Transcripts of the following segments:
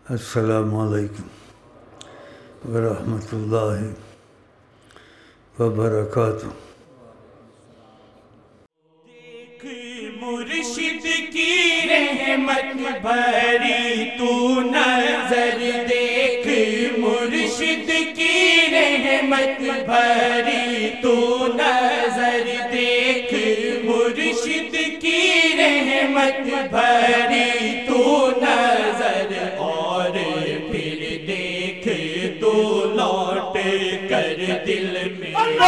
السلام علیکم ورحمۃ اللہ وبرکاتہ۔ دیکھ مرشد کی رحمت بھری تو نظر، دیکھ مرشد کی رحمت بھری تو نظر، دیکھ مرشد کی رحمت بھری تو نظر، اور پھر دیکھ تو لوٹ کر دل میں،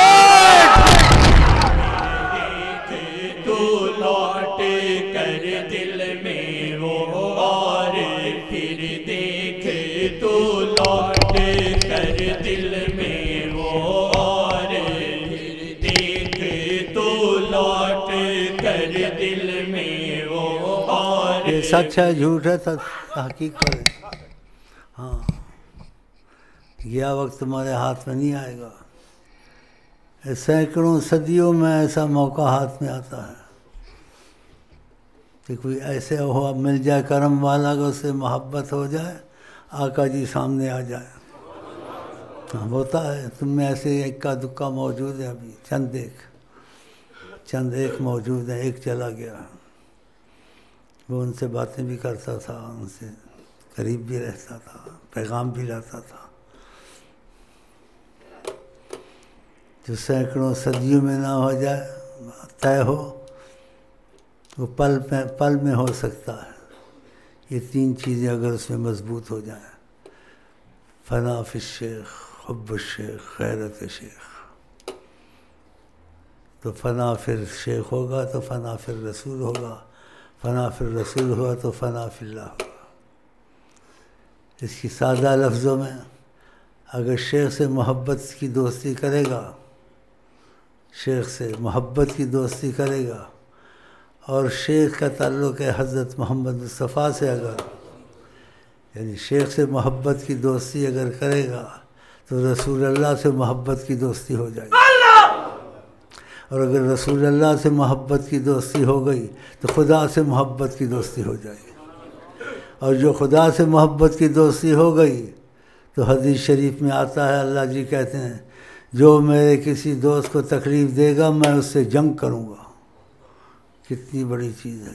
تو لوٹ کر دل میں وہ، اور پھر دیکھ تو لوٹ کر دل میں وہ، اور پھر دیکھ تو لوٹ کر دل میں وہ، اور یہ سچ ہے جھوٹ ہے تحقیق کریں۔ ہاں، گیا وقت تمہارے ہاتھ میں نہیں آئے گا۔ سینکڑوں صدیوں میں ایسا موقع ہاتھ میں آتا ہے کہ کوئی ایسے ہوا مل جائے کرم والا کہ اس سے محبت ہو جائے، آقا جی سامنے آ جائے۔ ہاں ہوتا ہے، تم میں ایسے اکا دکا موجود ہے، ابھی چند ایک موجود ہیں۔ ایک چلا گیا، وہ ان سے باتیں بھی کرتا تھا، ان سے قریب بھی رہتا تھا، پیغام بھی لاتا تھا۔ جو سینکڑوں صدیوں میں نہ ہو جائے، طے ہو، وہ پل میں ہو سکتا ہے۔ یہ تین چیزیں اگر اس میں مضبوط ہو جائیں، فنا فی الشیخ، حب الشیخ، غیرت شیخ، تو فنا فی الشیخ ہوگا تو فنا فی الرسول ہوگا، فنا فی الرسول ہوا تو فنا فی اللہ ہوگا۔ اس کی سادہ لفظوں میں، اگر شیخ سے محبت کی دوستی کرے گا، شیخ سے محبت کی دوستی کرے گا، اور شیخ کا تعلق ہے حضرت محمد مصطفیٰ سے، اگر یعنی شیخ سے محبت کی دوستی اگر کرے گا تو رسول اللہ سے محبت کی دوستی ہو جائے گی، اور اگر رسول اللہ سے محبت کی دوستی ہو گئی تو خدا سے محبت کی دوستی ہو جائے گی، اور جو خدا سے محبت کی دوستی ہو گئی تو حدیث شریف میں آتا ہے، اللہ جی کہتے ہیں جو میرے کسی دوست کو تکلیف دے گا میں اس سے جنگ کروں گا۔ کتنی بڑی چیز ہے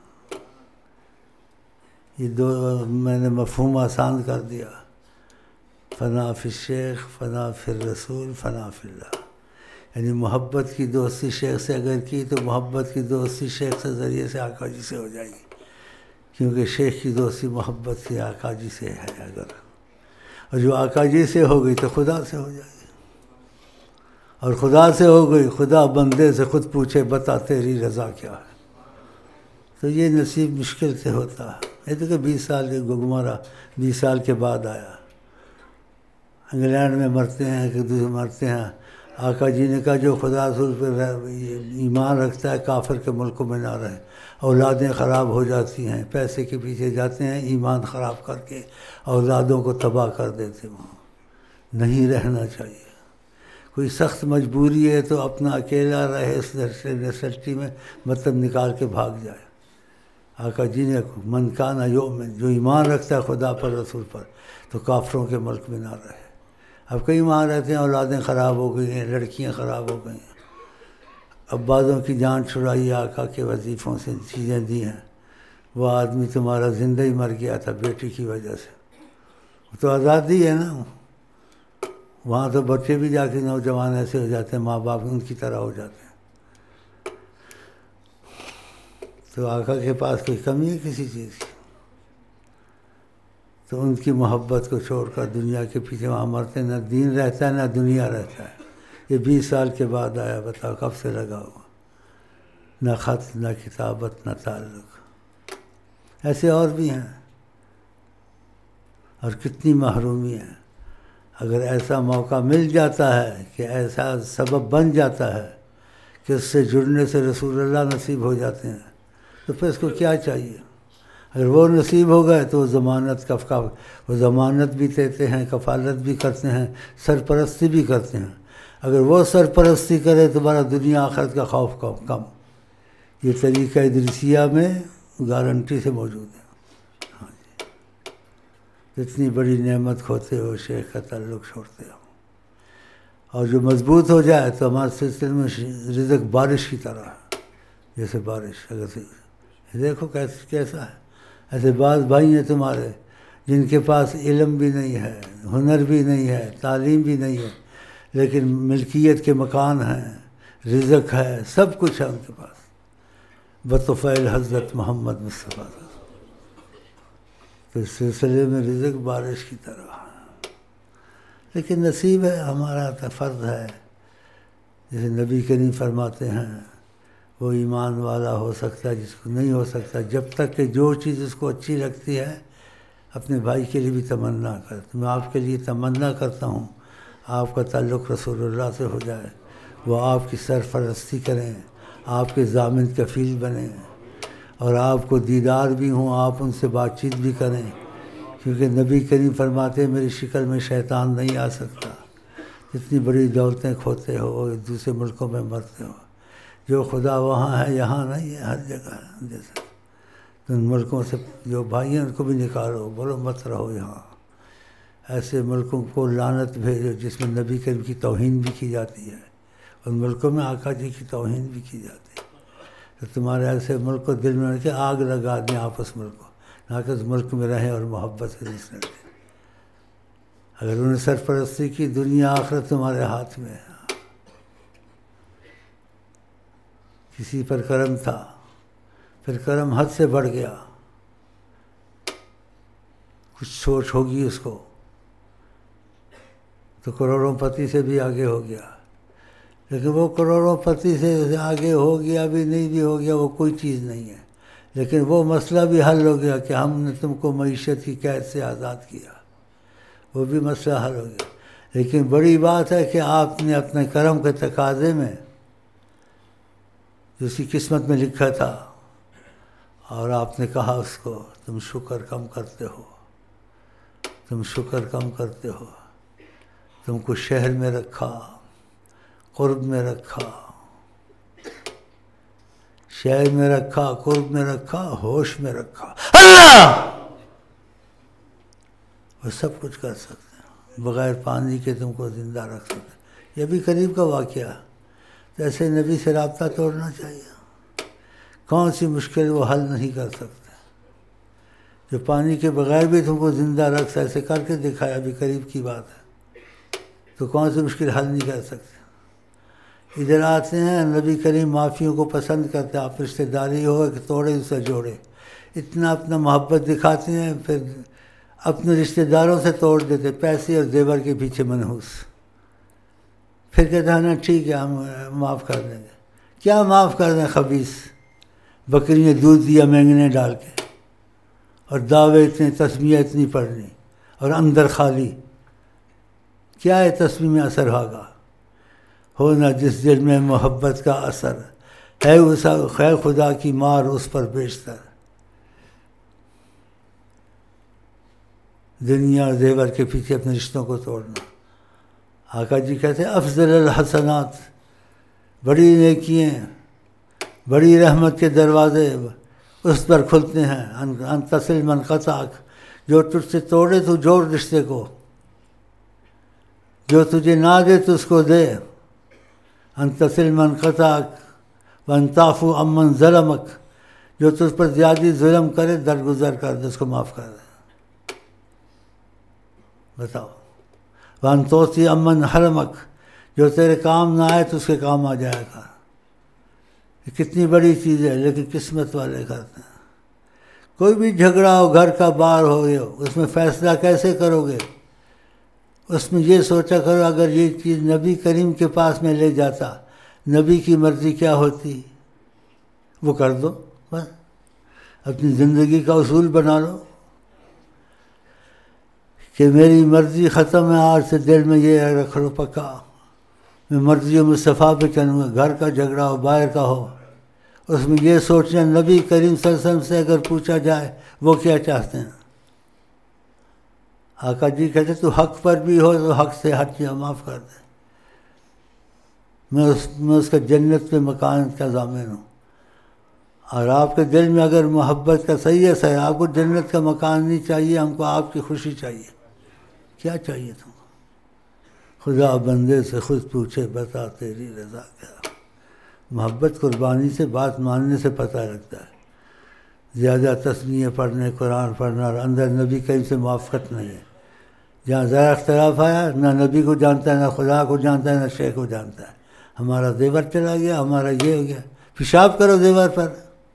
یہ دو میں نے مفہوم آسان کر دیا، فنا فی الشیخ، فنا فی الرسول، فنا فی اللہ۔ یعنی محبت کی دوستی شیخ سے اگر کی تو محبت کی دوستی شیخ سے ذریعے سے آقا جی سے ہو جائے گی، کیونکہ شیخ کی دوستی محبت سے آقا جی سے ہے اگر، اور جو آقا جی سے ہو گئی تو خدا سے ہو جائے گی، اور خدا سے ہو گئی، خدا بندے سے خود پوچھے بتا تیری رضا کیا ہے۔ تو یہ نصیب مشکل سے ہوتا ہے۔ یہ تو کہ 20 سال کے گگمارا 20 سال کے بعد آیا، انگلینڈ میں مرتے ہیں کہ دوسرے مرتے ہیں، آقا جی نے کہا جو خدا رسول پہ ایمان رکھتا ہے کافر کے ملکوں میں نہ رہے، اولادیں خراب ہو جاتی ہیں، پیسے کے پیچھے جاتے ہیں، ایمان خراب کر کے اولادوں کو تباہ کر دیتے، وہاں نہیں رہنا چاہیے۔ کوئی سخت مجبوری ہے تو اپنا اکیلا رہے اس نسلٹی میں، مطلب نکال کے بھاگ جائے۔ آقا جی نے من کان یؤمن، جو ایمان رکھتا ہے خدا پر رسول پر تو کافروں کے ملک میں نہ رہے۔ اب کئی وہاں رہتے ہیں، اولادیں خراب ہو گئی ہیں، لڑکیاں خراب ہو گئی ہیں، اب بعضوں کی جان چھڑائی آقا کے وظیفوں سے، چیزیں دی ہیں۔ وہ آدمی تمہارا زندہ ہی مر گیا تھا بیٹی کی وجہ سے، وہ تو آزادی ہے نا۔ وہاں تو بچے بھی جا کے نوجوان ایسے ہو جاتے ہیں، ماں باپ ان کی طرح ہو جاتے ہیں۔ تو آقا کے پاس کوئی کمی ہے کسی چیز کی؟ تو ان کی محبت کو چھوڑ کر دنیا کے پیچھے وہاں مرتے، نہ دین رہتا ہے نہ دنیا رہتا ہے۔ یہ 20 سال کے بعد آیا، بتاؤ کب سے لگا ہوا، نہ خط نہ کتابت نہ تعلق۔ ایسے اور بھی ہیں، اور کتنی محرومی ہے۔ اگر ایسا موقع مل جاتا ہے کہ ایسا سبب بن جاتا ہے کہ اس سے جڑنے سے رسول اللہ نصیب ہو جاتے ہیں تو پھر اس کو کیا چاہیے؟ اگر وہ نصیب ہو گئے تو وہ ضمانت بھی دیتے ہیں، کفالت بھی کرتے ہیں، سرپرستی بھی کرتے ہیں۔ اگر وہ سرپرستی کرے تو بڑا دنیا آخرت کا خوف کم۔ یہ طریقہ ادریسیہ میں گارنٹی سے موجود ہے۔ ہاں جی، اتنی بڑی نعمت کھوتے ہو، شیخ کا تعلق چھوڑتے ہو. اور جو مضبوط ہو جائے تو ہمارے سلسلے میں رزق بارش کی طرح ہے، جیسے بارش. اگر دیکھو کیسا ہے. ایسے بعض بھائی ہیں تمہارے جن کے پاس علم بھی نہیں ہے، ہنر بھی نہیں ہے، تعلیم بھی نہیں ہے، لیکن ملکیت کے مکان ہیں، رزق ہے، سب کچھ ہے ان کے پاس بطفیل حضرت محمد مصطفیٰ. تو اس سلسلے میں رزق بارش کی طرح ہے. لیکن نصیب ہے، ہمارا فرض ہے. جیسے نبی کریم فرماتے ہیں وہ ایمان والا ہو سکتا ہے جس کو نہیں ہو سکتا جب تک کہ جو چیز اس کو اچھی لگتی ہے اپنے بھائی کے لیے بھی تمنا کرے. تو میں آپ کے لیے تمنا کرتا ہوں آپ کا تعلق رسول اللہ سے ہو جائے، وہ آپ کی سرپرستی کریں، آپ کے ضامن کفیل بنیں، اور آپ کو دیدار بھی ہوں، آپ ان سے بات چیت بھی کریں. کیونکہ نبی کریم فرماتے ہیں میری شکل میں شیطان نہیں آ سکتا. جتنی بڑی دولتیں کھوتے ہو، دوسرے ملکوں میں مرتے ہو، جو خدا وہاں ہے یہاں نہیں ہے، ہر جگہ ہے. جیسے ان ملکوں سے جو بھائی ہیں ان کو بھی نکالو، بولو مت رہو یہاں. ایسے ملکوں کو لعنت بھیجو جس میں نبی کریم کی توہین بھی کی جاتی ہے، ان ملکوں میں آقا جی کی توہین بھی کی جاتی ہے. تو تمہارے ایسے ملک کو دل میں رکھ کے آگ لگا دیں آپ اس ملک کو، نہ کہ اس ملک میں رہیں اور محبت سے رس لیں. اگر انہیں سرپرستی کی، دنیا آخرت تمہارے ہاتھ میں ہے. کسی پر کرم تھا، پھر کرم حد سے بڑھ گیا، کچھ سوچ ہوگی اس کو تو کروڑوں پتی سے بھی آگے ہو گیا. لیکن وہ کروڑوں پتی سے آگے ہو گیا بھی نہیں بھی ہو گیا، وہ کوئی چیز نہیں ہے. لیکن وہ مسئلہ بھی حل ہو گیا کہ ہم نے تم کو معیشت کی قید سے آزاد کیا، وہ بھی مسئلہ حل ہو گیا. لیکن بڑی بات ہے کہ آپ نے اپنے کرم کے تقاضے میں جو اسی قسمت میں لکھا تھا، اور آپ نے کہا اس کو تم شکر کم کرتے ہو، تم شکر کم کرتے ہو. تم کو شہر میں رکھا، قرب میں رکھا، شہر میں رکھا، قرب میں رکھا، ہوش میں رکھا. اللہ وہ سب کچھ کر سکتے ہیں، بغیر پانی کے تم کو زندہ رکھ سکتے ہیں. یہ بھی قریب کا واقعہ. تو ایسے نبی سے رابطہ توڑنا چاہیے. کون سی مشکل وہ حل نہیں کر سکتے. جو پانی کے بغیر بھی تم کو زندہ رکھ سکتے، ایسے کر کے دکھایا، ابھی قریب کی بات ہے. تو کون سی مشکل حل نہیں کر سکتے. ادھر آتے ہیں، نبی کریم معافیوں کو پسند کرتے. آپ رشتہ داری ہو کہ توڑے اسے جوڑے، اتنا اپنا محبت دکھاتے ہیں، پھر اپنے رشتہ داروں سے توڑ دیتے، پیسے اور زیور کے پیچھے منحوس. پھر کہتے ہیں نا ٹھیک ہے ہم معاف کر دیں گے. کیا معاف کر دیں؟ خبیث بکری نے دودھ دیا مینگنے ڈال کے، اور دعوے اتنے، تسمیہ اتنی پڑھنی، اور اندر خالی. کیا ہے تسمیہ میں اثر ہوگا؟ ہونا جس دل میں محبت کا اثر ہے، اسا خیر خدا کی مار اس پر بیشتر. دنیا اور زیور کے پیچھے اپنے رشتوں کو توڑنا. آقا جی کہتے ہیں افضل الحسنات، بڑی نیکیاں، بڑی رحمت کے دروازے اس پر کھلتے ہیں. ان تصل من قطعک، جو تجھ سے توڑے تو جوڑ رشتے کو، جو تجھے نہ دے تو اس کو دے. ان تصل من قطعک وان تعفو عمن ظلمک، جو تجھ پر زیادہ ظلم کرے درگزر کر دے، اس کو معاف کر دے. بتاؤ. وان توسی عمن حرمک، جو تیرے کام نہ آئے تو اس کے کام آ جائے گا. یہ کتنی بڑی چیز ہے، لیکن قسمت والے کرتے ہیں. کوئی بھی جھگڑا ہو، گھر کا بار ہو گیا، اس میں فیصلہ کیسے کرو گے؟ اس میں یہ سوچا کرو اگر یہ چیز نبی کریم کے پاس میں لے جاتا، نبی کی مرضی کیا ہوتی، وہ کر دو. بس اپنی زندگی کا اصول بنا لو کہ میری مرضی ختم ہے، آج سے دل میں یہ رکھ لو پکا، میں مرضی مصطفیٰ پہ چلوں گا. گھر کا جھگڑا ہو، باہر کا ہو، اس میں یہ سوچنا نبی کریم صلی اللہ علیہ وسلم سے اگر پوچھا جائے وہ کیا چاہتے ہیں. آقا جی کہتے تو حق پر بھی ہو تو حق سے ہٹ جا، معاف کر دے. میں اس کا جنت میں مکان کا ضامن ہوں. اور آپ کے دل میں اگر محبت کا سیاس ہے، آپ کو جنت کا مکان نہیں چاہیے، ہم کو آپ کی خوشی چاہیے، کیا چاہیے تم کو؟ خدا بندے سے خود پوچھے بتا تیری رضا کیا۔ محبت قربانی سے، بات ماننے سے پتہ لگتا ہے۔ زیادہ تسمیہ پڑھنے، قرآن پڑھنا اور اندر نبی کریم سے موافقت نہیں ہے۔ جہاں ذرا اختلاف آیا، نہ نبی کو جانتا ہے، نہ خدا کو جانتا ہے، نہ شیخ کو جانتا ہے۔ ہمارا زیور چلا گیا، ہمارا یہ ہو گیا، پیشاب کرو زیور پر۔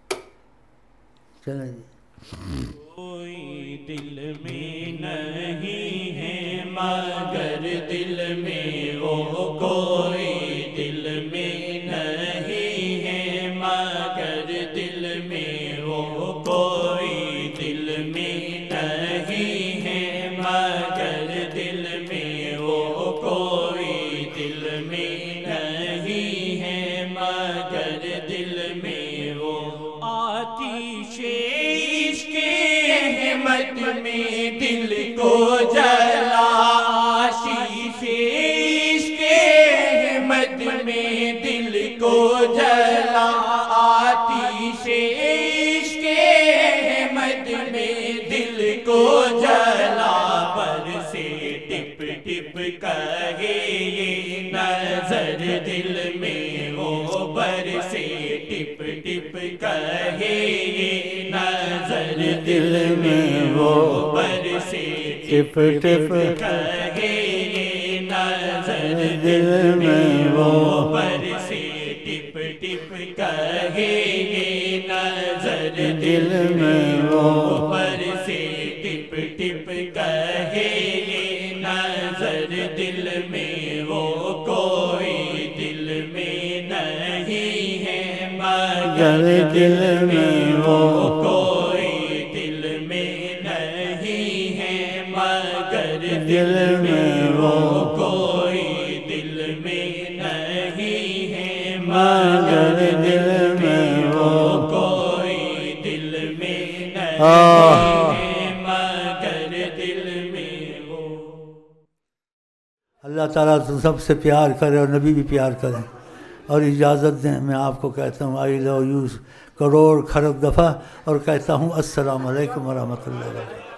چلیں جی۔ کوئی دل میں نہیں ہے مگر دل میں وہ، کوئی دل میں نہیں ہے مگر دل میں وہ، کوئی دل میں نہیں ہے مگر دل میں وہ، کوئی دل میں نہیں ہے مگر دل میں وہ۔ آتش عشق احمد میں دل کو جلا، آتش عشق احمد میں دل کو جلا، آتش عشق احمد میں دل کو جلا۔ برسے ٹپ ٹپ کہے یہ نظر دل میں وہ، برسے ٹپ ٹپ کہے یہ نظر دل میں وہ، برسے ٹپ ٹپ کہے یہ نظر دل میں وہ، برسے ٹپ ٹپ کہے یہ نظر دل میں وہ، برسے ٹپ ٹپ کہے یہ نظر دل میں وہ، کوئی دل میں نہیں ہے مگر دل میں وہ، کوئی دل میں نہیں ہے مگر دل میں وہ، کوئی دل میں نہیں ہے مگر دل میں وہ، کوئی دل میں نہیں ہے مگر دل میں وہ۔ اللہ تعالیٰ تو سب سے پیار کرے اور نبی بھی پیار کریں۔ اور اجازت دیں، میں آپ کو کہتا ہوں آئی لو یو کروڑ کھرب دفعہ، اور کہتا ہوں السلام علیکم ورحمۃ اللہ وبرکاتہ۔